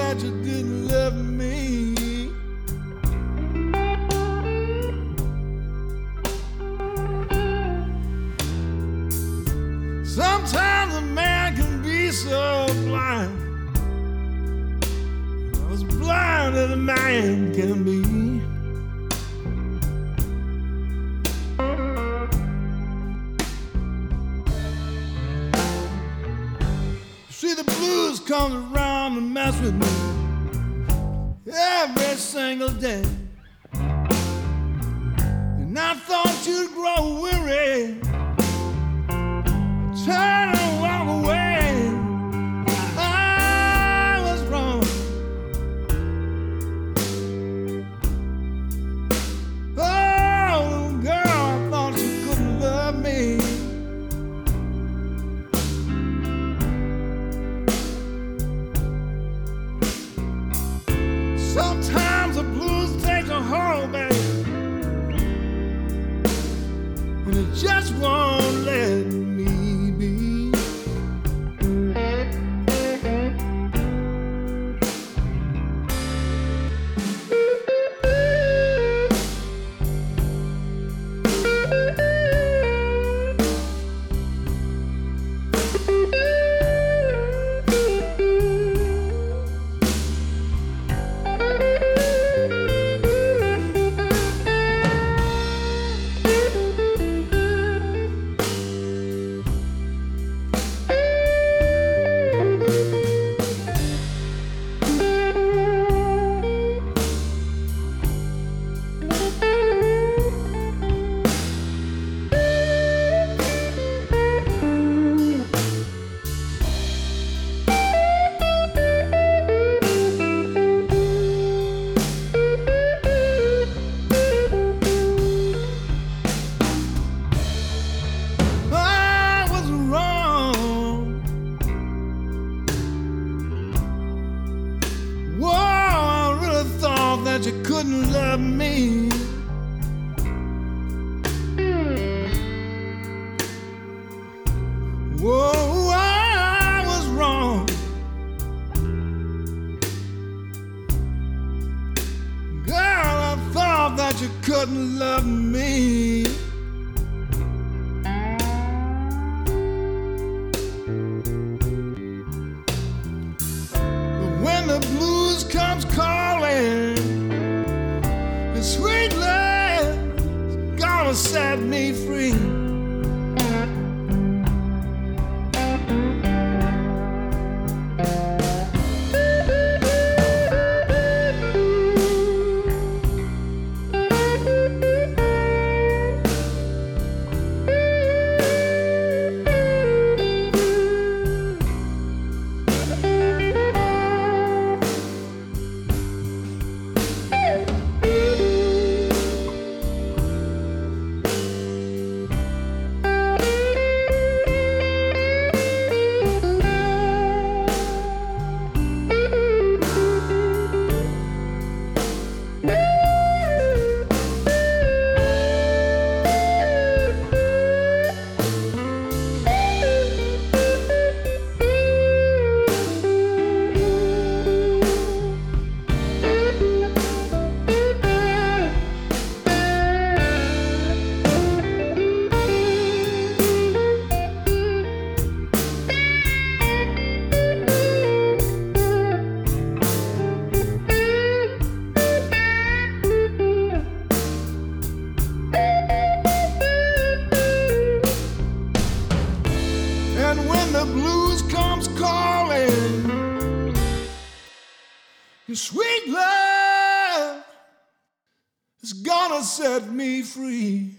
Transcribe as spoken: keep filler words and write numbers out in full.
that you didn't love me. Sometimes a man can be so blind, as blind as a man can be. See, the blues comes around and mess with me every single day, and I thought you'd grow weary, turn and walk away. I was wrong. Oh, girl, I thought you couldn't love me. Sometimes the blues take a hold, baby, and it just won't let me be. That you couldn't love me. Whoa, I was wrong. Girl, I thought that you couldn't love me. But when the blues comes calling, sweet love's gonna set me free. And when the blues comes calling, your sweet love is gonna set me free.